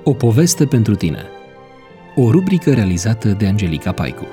O poveste pentru tine. O rubrică realizată de Angelica Paicu.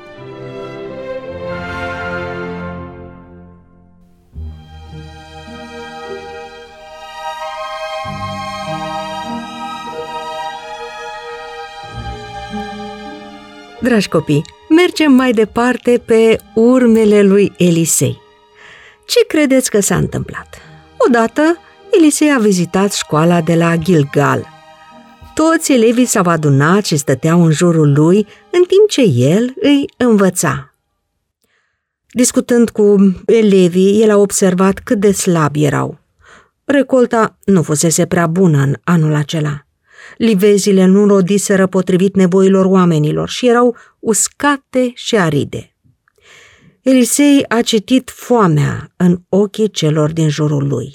Dragi copii, mergem mai departe pe urmele lui Elisei. Ce credeți că s-a întâmplat? Odată, Elisei a vizitat școala de la Gilgal. Toți elevii s-au adunat și stăteau în jurul lui, în timp ce el îi învăța. Discutând cu elevii, el a observat cât de slabi erau. Recolta nu fusese prea bună în anul acela. Livezile nu rodiseră potrivit nevoilor oamenilor și erau uscate și aride. Elisei a citit foamea în ochii celor din jurul lui.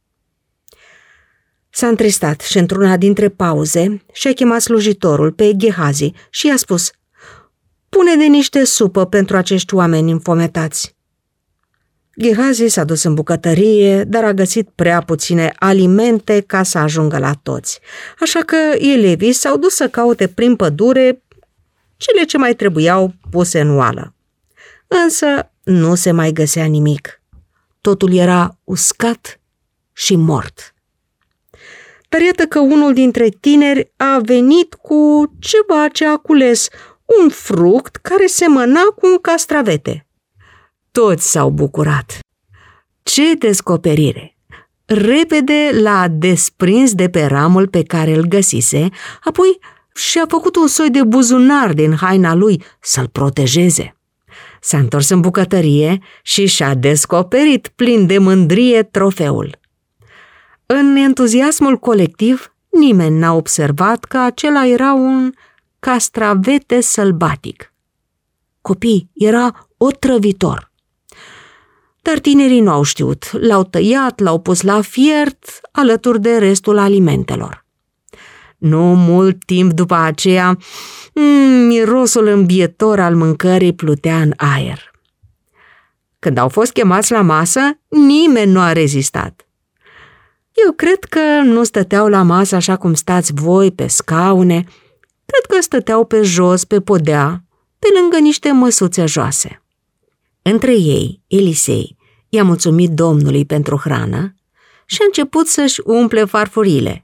S-a întristat și într-una dintre pauze și-a chemat slujitorul pe Gehazi și i-a spus: „Pune de niște supă pentru acești oameni înfometați.” Gehazi s-a dus în bucătărie, dar a găsit prea puține alimente ca să ajungă la toți, așa că elevii s-au dus să caute prin pădure cele ce mai trebuiau puse în oală. Însă nu se mai găsea nimic. Totul era uscat și mort. Dar iată că unul dintre tineri a venit cu ceva ce a cules, un fruct care semăna cu un castravete. Toți s-au bucurat. Ce descoperire! Repede l-a desprins de pe ramul pe care îl găsise, apoi și-a făcut un soi de buzunar din haina lui să-l protejeze. S-a întors în bucătărie și și-a descoperit plin de mândrie trofeul. În entuziasmul colectiv, nimeni n-a observat că acela era un castravete sălbatic. Copii, era otrăvitor. Dar tinerii nu au știut. L-au tăiat, l-au pus la fiert, alături de restul alimentelor. Nu mult timp după aceea, mirosul îmbietor al mâncării plutea în aer. Când au fost chemați la masă, nimeni nu a rezistat. Eu cred că nu stăteau la masă așa cum stați voi, pe scaune. Cred că stăteau pe jos, pe podea, pe lângă niște măsuțe joase. Între ei, Elisei i-a mulțumit Domnului pentru hrană și a început să-și umple farfurile.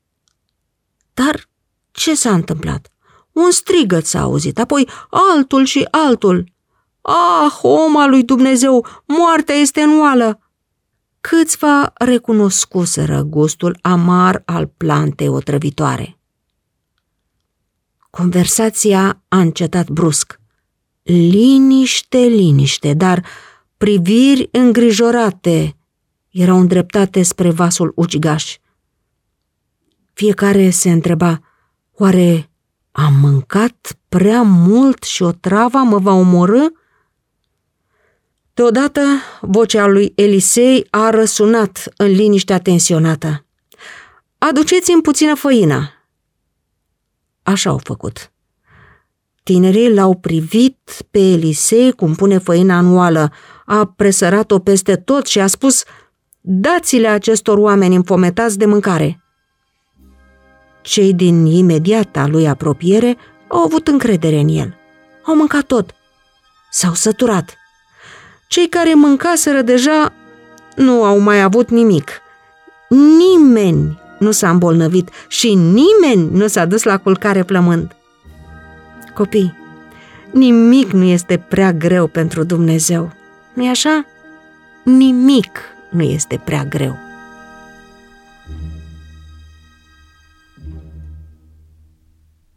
Dar ce s-a întâmplat? Un strigăt s-a auzit, apoi altul și altul. „Ah, om al lui Dumnezeu, moartea este în oală!” Câțiva recunoscuseră gustul amar al plantei otrăvitoare. Conversația a încetat brusc. Liniște, liniște, dar priviri îngrijorate erau îndreptate spre vasul ucigaș. Fiecare se întreba: oare am mâncat prea mult și otrava mă va omorî? Deodată, vocea lui Elisei a răsunat în liniștea tensionată: „Aduceți-mi puțină făină.” Așa au făcut. Tinerii l-au privit pe Elisei cum pune făina în oală, a presărat-o peste tot și a spus: „Dați-le acestor oameni înfometați de mâncare.” Cei din imediata lui apropiere au avut încredere în el. Au mâncat tot. S-au săturat. Cei care mâncaseră deja nu au mai avut nimic. Nimeni nu s-a îmbolnăvit și nimeni nu s-a dus la culcare plămând. Copii, nimic nu este prea greu pentru Dumnezeu, nu-i așa? Nimic nu este prea greu.